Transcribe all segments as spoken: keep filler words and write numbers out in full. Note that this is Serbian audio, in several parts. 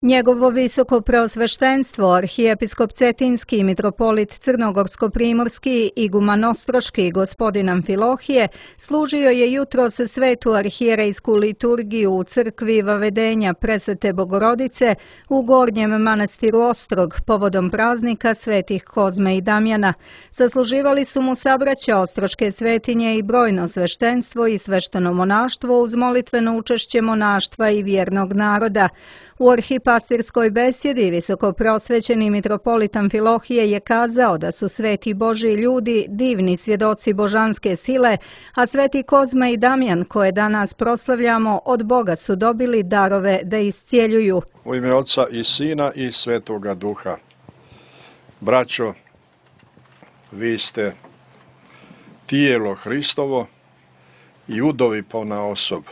Njegovo visoko preosveštenstvo, arhijepiskop Cetinski i mitropolit Crnogorsko-primorski iguman Ostroški gospodin Amfilohije služio je jutros svetu arhijerejsku liturgiju u crkvi Vavedenja Presvete Bogorodice u Gornjem manastiru Ostrog povodom praznika svetih Kozme i Damjana. Zasluživali su mu sabraća ostroške svetinje i brojno sveštenstvo i svešteno monaštvo uz molitveno učešće monaštva i vjernog naroda. U arhipastirskoj besjedi visoko preosvećeni mitropolit Amfilohije je kazao da su sveti Božji ljudi divni svjedoci božanske sile, a sveti Kozma i Damjan, koje danas proslavljamo, od Boga su dobili darove da iscijeljuju. U ime Oca i Sina i Svetoga Duha. Braćo, vi ste tijelo Hristovo i udovi ponaosob.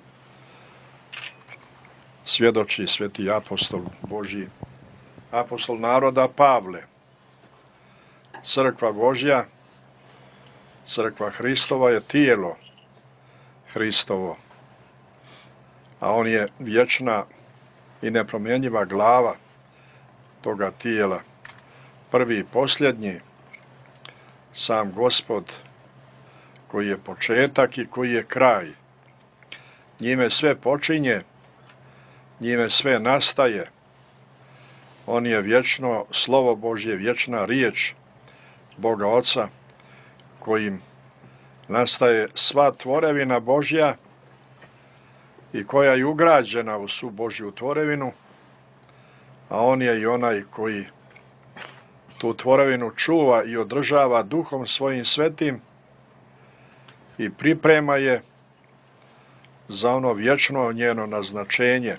Svjedoči sveti apostol Božji, apostol naroda Pavle. Crkva Božja, crkva Hristova je tijelo Hristovo, a on je vječna i nepromjenjiva glava toga tijela. Prvi i posljednji, sam Gospod, koji je početak i koji je kraj. Njime sve počinje, njime sve nastaje. On je vječno slovo Božje, vječna riječ Boga Oca, kojim nastaje sva tvorevina Božja i koja je ugrađena u svu Božju tvorevinu, a on je i onaj koji tu tvorevinu čuva i održava duhom svojim svetim i priprema je za ono vječno njeno naznačenje.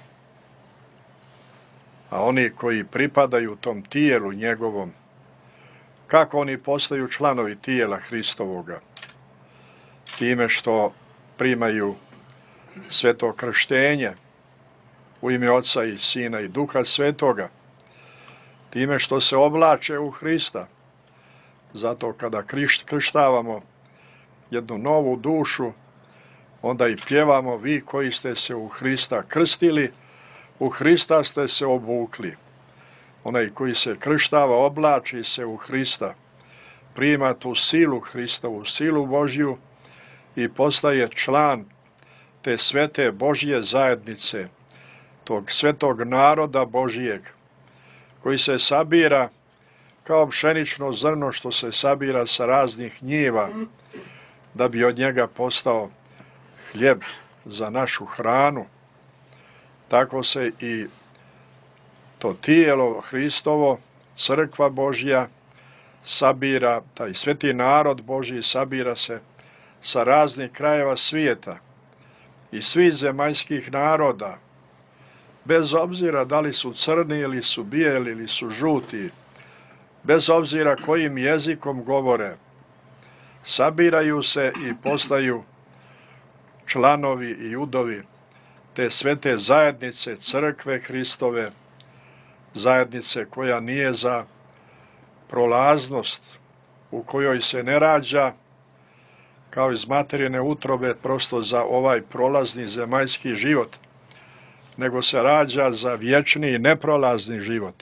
A oni koji pripadaju tom tijelu njegovom, kako oni postaju članovi tijela Hristovoga? Time što primaju sveto krštenje u ime Oca i Sina i Duha Svetoga, time što se oblače u Hrista. Zato kada krštavamo jednu novu dušu, onda i pjevamo: vi koji ste se u Hrista krstili, u Hrista ste se obukli. Onaj koji se krštava oblači se u Hrista, prima tu silu Hristovu, silu Božju i postaje član te svete Božje zajednice, tog svetog naroda Božijeg, koji se sabira kao pšenično zrno što se sabira sa raznih njiva, da bi od njega postao hljeb za našu hranu. Tako se i to tijelo Hristovo, crkva Božja, sabira, taj sveti narod Božji sabira se sa raznih krajeva svijeta i svih zemaljskih naroda, bez obzira da li su crni ili su bijeli ili su žuti, bez obzira kojim jezikom govore, sabiraju se i postaju članovi i udovi te svete zajednice crkve Hristove, zajednice koja nije za prolaznost, u kojoj se ne rađa kao iz materijne utrobe prosto za ovaj prolazni zemaljski život, nego se rađa za vječni i neprolazni život.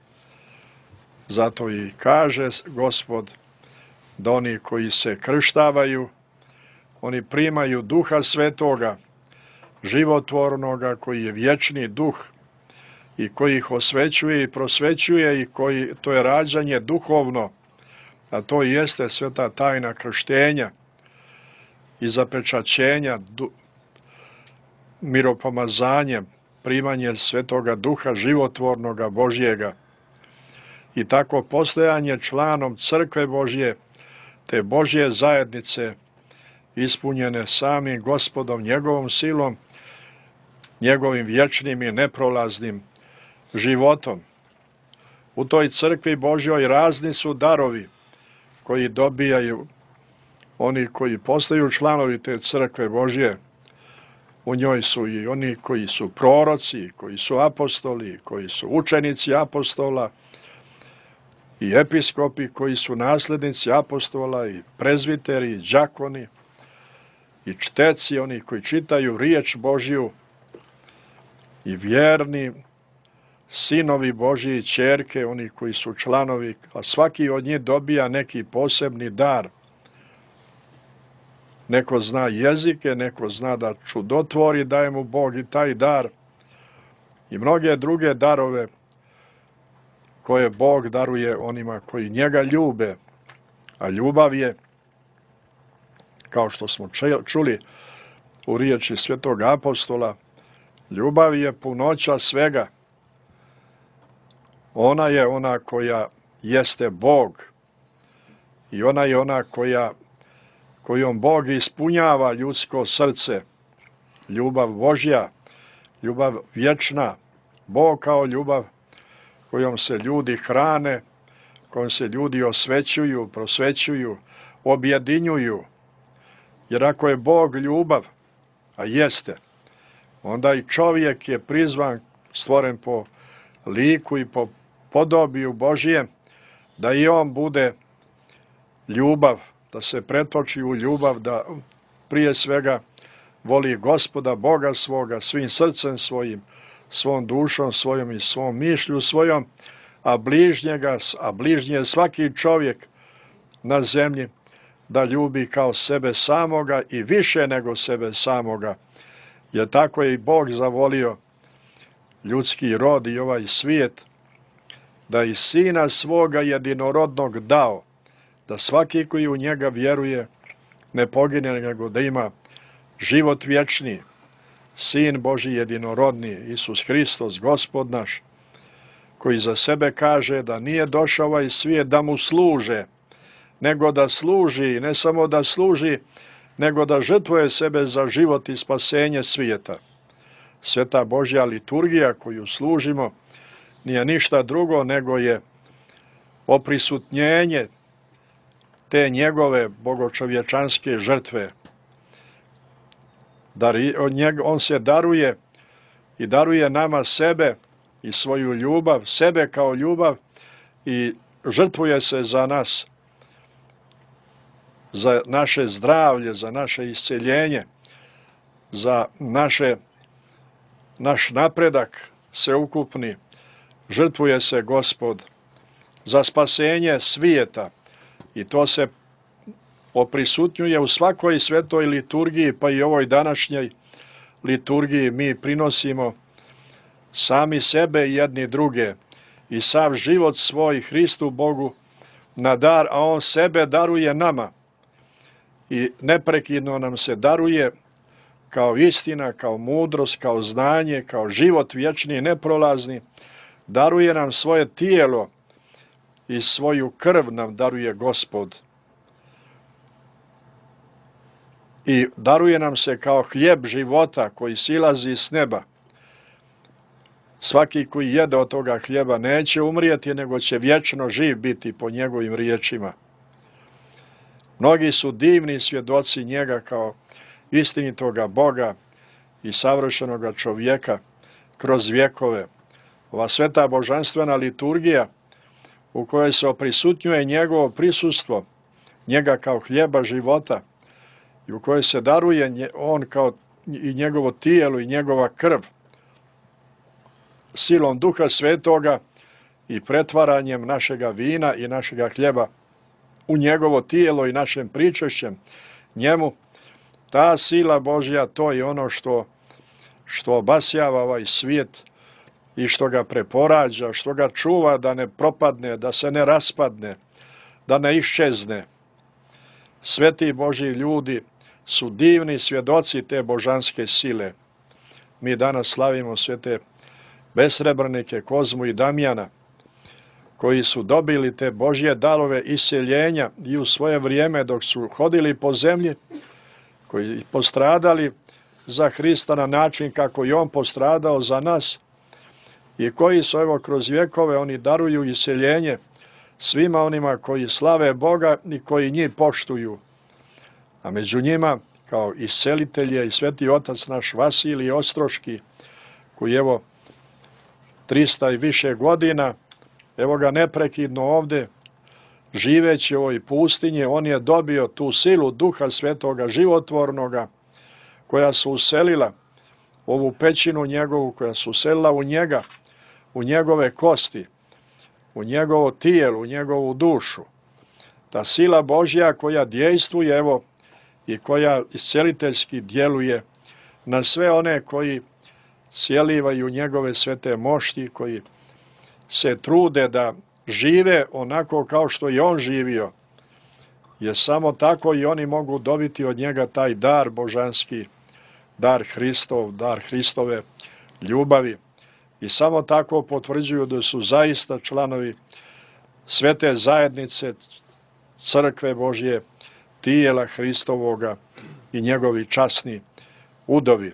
Zato i kaže Gospod da oni koji se krštavaju, oni primaju Duha Svetoga, životvornoga, koji je vječni duh i koji ih osvećuje i prosvećuje, i koji, to je rađanje duhovno, a to jeste sveta tajna krštenja i zapečaćenja du, miropomazanjem, primanje svetoga duha životvornoga Božjega i tako postojanje članom crkve Božje, te Božje zajednice ispunjene samim Gospodom, njegovom silom, njegovim vječnim i neprolaznim životom. U toj crkvi Božjoj razni su darovi koji dobijaju oni koji postaju članovi te crkve Božje. U njoj su i oni koji su proroci, koji su apostoli, koji su učenici apostola, i episkopi koji su naslednici apostola, i prezviteri, i đakoni, i čteci, oni koji čitaju riječ Božju, i vjerni sinovi Božji i ćerke, oni koji su članovi, a svaki od njih dobija neki posebni dar. Neko zna jezike, neko zna da čudotvori, daje mu Bog i taj dar. I mnoge druge darove koje Bog daruje onima koji njega ljube. A ljubav je, kao što smo čuli u riječi svetog apostola, ljubav je punoća svega. Ona je ona koja jeste Bog. I ona je ona koja, kojom Bog ispunjava ljudsko srce. Ljubav Božja, ljubav vječna. Bog kao ljubav kojom se ljudi hrane, kojom se ljudi osvećuju, prosvećuju, objedinjuju. Jer ako je Bog ljubav, a jeste, onda i čovjek je prizvan, stvoren po liku i po podobiju Božijem, da i on bude ljubav, da se pretoči u ljubav, da prije svega voli Gospoda, Boga svoga, svim srcem svojim, svom dušom svojom i svom mišlju svojom, a bližnjega, a bližnji je svaki čovjek na zemlji, da ljubi kao sebe samoga i više nego sebe samoga. Jer tako je i Bog zavolio ljudski rod i ovaj svijet, da i Sina svoga jedinorodnog dao, da svaki koji u njega vjeruje ne pogine, nego da ima život vječni. Sin Božji jedinorodni, Isus Hristos, Gospod naš, koji za sebe kaže da nije došao ovaj svijet da mu služe, nego da služi, ne samo da služi, nego da žrtvuje sebe za život i spasenje svijeta. Sveta Božja liturgija koju služimo nije ništa drugo nego je oprisutnjenje te njegove bogočovječanske žrtve. On se daruje i daruje nama sebe i svoju ljubav, sebe kao ljubav i žrtvuje se za nas, za naše zdravlje, za naše isceljenje, za naše, naš napredak sveukupni. Žrtvuje se Gospod za spasenje svijeta i to se oprisutnjuje u svakoj svetoj liturgiji, pa i ovoj današnjoj liturgiji mi prinosimo sami sebe i jedni druge i sav život svoj Hristu Bogu na dar, a On sebe daruje nama i neprekidno nam se daruje kao istina, kao mudrost, kao znanje, kao život vječni i neprolazni. Daruje nam svoje tijelo i svoju krv nam daruje Gospod. I daruje nam se kao hljeb života koji silazi s neba. Svaki koji jede od toga hljeba neće umrijeti, nego će vječno živ biti po njegovim riječima. Mnogi su divni svjedoci njega kao istinitoga Boga i savršenoga čovjeka kroz vjekove. Ova sveta božanstvena liturgija u kojoj se oprisutnjuje njegovo prisustvo, njega kao hljeba života, i u kojoj se daruje on kao i njegovo tijelo i njegova krv, silom Duha Svetoga i pretvaranjem našega vina i našega hljeba u njegovo tijelo i našem pričešćem njemu, ta sila Božja, to je ono što, što obasjava ovaj svijet i što ga preporađa, što ga čuva da ne propadne, da se ne raspadne, da ne iščezne. Sveti Božji ljudi su divni svjedoci te božanske sile. Mi danas slavimo svete besrebranike Kozmu i Damjana, koji su dobili te Božje darove iseljenja i u svoje vrijeme dok su hodili po zemlji, koji postradali za Hrista na način kako je On postradao za nas i koji su evo kroz vjekove oni daruju iseljenje svima onima koji slave Boga i koji njih poštuju. A među njima kao iscelitelj je i sveti otac naš Vasilij Ostroški, koji evo trista i više godina, evo ga neprekidno ovdje, živeći u ovoj pustinji, on je dobio tu silu Duha Svetoga, životvornoga, koja su uselila ovu pećinu njegovu, koja su uselila u njega, u njegove kosti, u njegovo tijelo, u njegovu dušu. Ta sila Božja koja dejstvuje, evo, i koja isceliteljski djeluje na sve one koji cijelivaju njegove svete mošti, koji se trude da žive onako kao što i on živio, jer samo tako i oni mogu dobiti od njega taj dar božanski, dar Hristov, dar Hristove ljubavi, i samo tako potvrđuju da su zaista članovi svete zajednice, crkve Božje, tijela Hristovoga i njegovi časni udovi.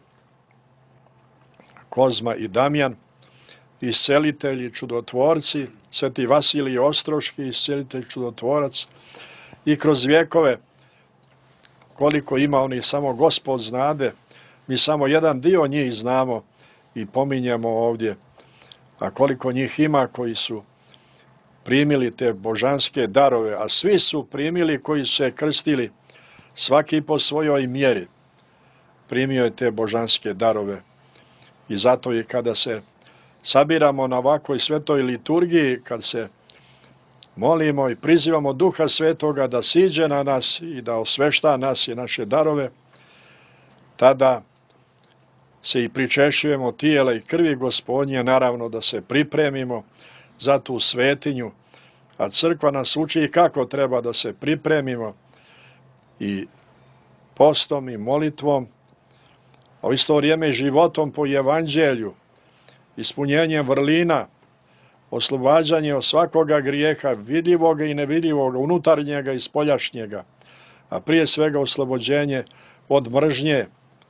Kozma i Damjan, iscelitelji, čudotvorci, sveti Vasilij Ostroški, iscelitelj, čudotvorac, i kroz vjekove, koliko ima onih, samo Gospod znade, mi samo jedan dio njih znamo i pominjemo ovdje, a koliko njih ima koji su primili te božanske darove, a svi su primili koji su se krstili, svaki po svojoj mjeri primio je te božanske darove. I zato i kada se sabiramo na ovakvoj svetoj liturgiji, kad se molimo i prizivamo Duha Svetoga da siđe na nas i da osvešta nas i naše darove, tada se i pričešćujemo tijela i krvi Gospodnje, naravno da se pripremimo za tu svetinju, a crkva nas uči kako treba da se pripremimo i postom i molitvom, a u isto vrijeme životom po evanđelju, ispunjenjem vrlina, oslobađanje od svakoga grijeha, vidljivoga i nevidljivoga, unutarnjega i spoljašnjega, a prije svega oslobođenje od mržnje,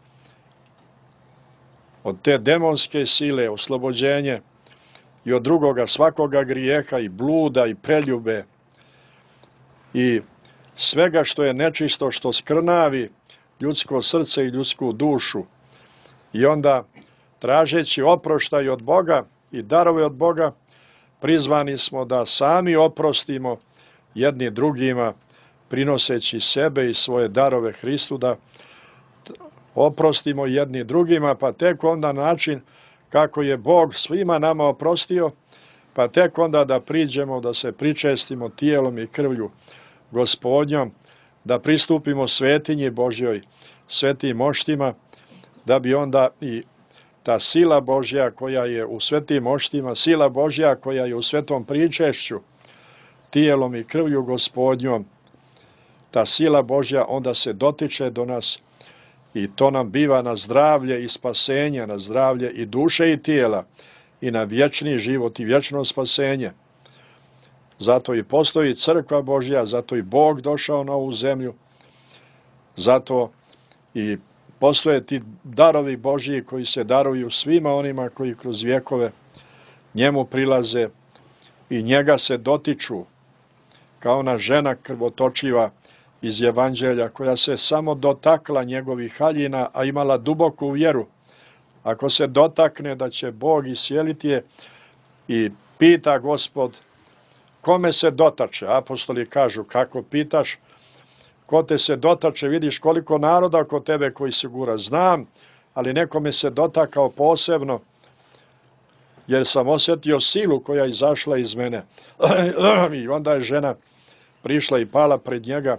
od te demonske sile, oslobođenje i od drugoga svakoga grijeha i bluda i preljube i svega što je nečisto, što skrnavi ljudsko srce i ljudsku dušu. I onda, tražeći oproštaj od Boga i darove od Boga, prizvani smo da sami oprostimo jedni drugima, prinoseći sebe i svoje darove Hristu, da oprostimo jedni drugima, pa tek onda način kako je Bog svima nama oprostio, pa tek onda da priđemo, da se pričestimo tijelom i krvlju Gospodnjom, da pristupimo svetinji Božjoj, svetim moštima, da bi onda i ta sila Božja koja je u svetim moštima, sila Božja koja je u svetom pričešću, tijelom i krvlju Gospodnjom, ta sila Božja onda se dotiče do nas i to nam biva na zdravlje i spasenje, na zdravlje i duše i tijela i na vječni život i vječno spasenje. Zato i postoji crkva Božja, zato i Bog došao na ovu zemlju, zato i postoje ti darovi Božji koji se daruju svima onima koji kroz vjekove njemu prilaze i njega se dotiču, kao ona žena krvotočiva iz Evanđelja koja se samo dotakla njegovih haljina, a imala duboku vjeru. Ako se dotakne da će Bog iscijeliti je, i pita Gospod, kome se dotače? Apostoli kažu, kako pitaš? Ko te se dotače, vidiš koliko naroda kod tebe koji se gura. Znam, ali nekome se dotakao posebno, jer sam osjetio silu koja je izašla iz mene. I onda je žena prišla i pala pred njega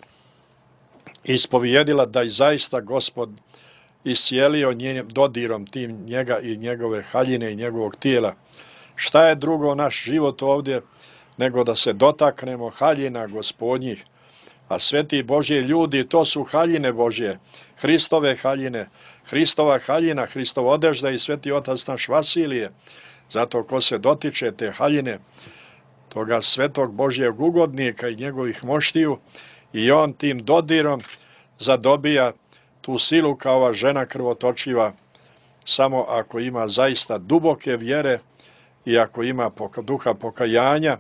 i ispovijedila da je zaista Gospod iscijelio njenim dodirom tim njega i njegove haljine i njegovog tijela. Šta je drugo naš život ovdje nego da se dotaknemo haljina Gospodnjih? A sveti Božji ljudi, to su haljine Božje, Hristove haljine, Hristova haljina, Hristova odežda i sveti otac naš Vasilije. Zato ko se dotiče te haljine, toga svetog Božjeg ugodnika i njegovih moštiju, i on tim dodirom zadobija tu silu kao ova žena krvotočiva, samo ako ima zaista duboke vjere i ako ima duha pokajanja,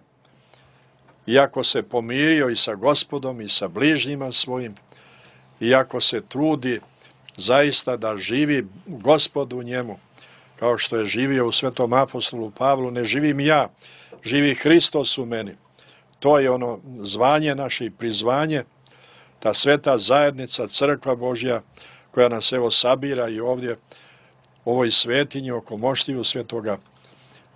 i ako se pomirio i sa Gospodom i sa bližnjima svojim, i ako se trudi zaista da živi Gospod u njemu, kao što je živio u svetom apostolu Pavlu, ne živim ja, živi Hristos u meni. To je ono zvanje naše i prizvanje, ta sveta zajednica, crkva Božja, koja nas evo sabira i ovdje u ovoj svetinji oko moštiju svetoga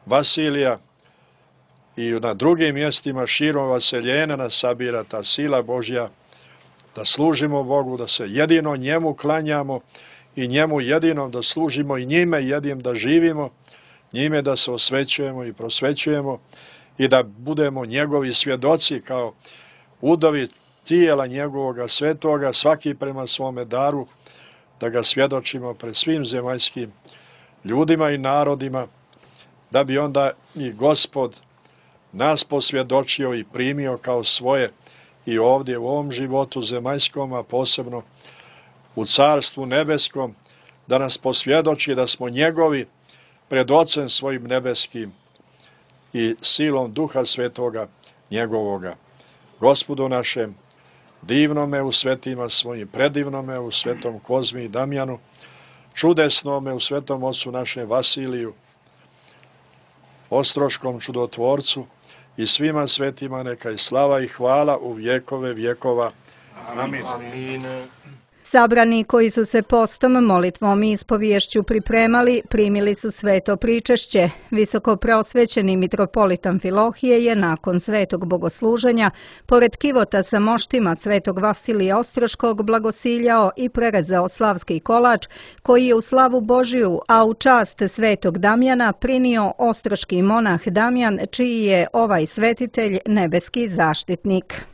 Vasilija i na drugim mjestima širom Vaseljena nas sabira ta sila Božja, da služimo Bogu, da se jedino njemu klanjamo i njemu jedinom da služimo i njime jedinim da živimo, njime da se osvećujemo i prosvećujemo i da budemo njegovi svjedoci kao udovi tijela njegovoga svetoga, svaki prema svome daru, da ga svjedočimo pred svim zemaljskim ljudima i narodima, da bi onda i Gospod nas posvjedočio i primio kao svoje i ovdje u ovom životu zemaljskom, a posebno u Carstvu nebeskom, da nas posvjedoči da smo njegovi pred Ocem svojim nebeskim i silom Duha Svetoga njegovoga. Gospodu našem, divnome u svetima svojim, predivnome u svetom Kozmi i Damjanu, čudesnome u svetom ocu našem Vasiliju, Ostroškom čudotvorcu i svima svetima neka i slava i hvala u vjekove vjekova. Amin. Amin. Sabrani koji su se postom, molitvom i ispoviješću pripremali, primili su sveto pričešće. Visoko preosvećeni mitropolit Amfilohije je nakon svetog bogosluženja, pored kivota sa moštima svetog Vasilija Ostroškog, blagosiljao i prerezao slavski kolač, koji je u slavu Božiju, a u čast svetog Damjana prinio ostroški monah Damjan, čiji je ovaj svetitelj nebeski zaštitnik.